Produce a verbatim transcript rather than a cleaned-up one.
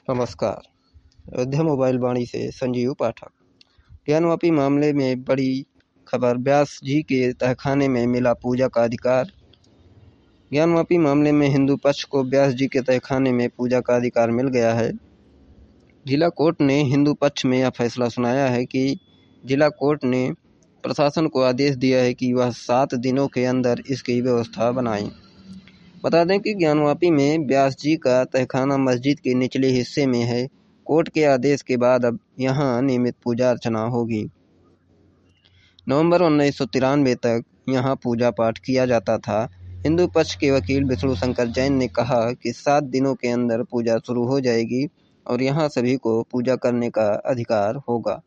नमस्कार। अयोध्या मोबाइल वाणी से संजीव पाठक। ज्ञानवापी मामले में बड़ी खबर, व्यास जी के तहखाने में मिला पूजा का अधिकार। ज्ञानवापी मामले में हिंदू पक्ष को व्यास जी के तहखाने में पूजा का अधिकार मिल गया है। जिला कोर्ट ने हिंदू पक्ष में यह फैसला सुनाया है कि जिला कोर्ट ने प्रशासन को आदेश दिया है कि वह सात दिनों के अंदर इसकी व्यवस्था बनाए। बता दें कि ज्ञानवापी में व्यास जी का तहखाना मस्जिद के निचले हिस्से में है। कोर्ट के आदेश के बाद अब यहाँ नियमित पूजा अर्चना होगी। नवंबर उन्नीस सौ तिरानवे तक यहाँ पूजा पाठ किया जाता था। हिंदू पक्ष के वकील विष्णु शंकर जैन ने कहा कि सात दिनों के अंदर पूजा शुरू हो जाएगी और यहाँ सभी को पूजा करने का अधिकार होगा।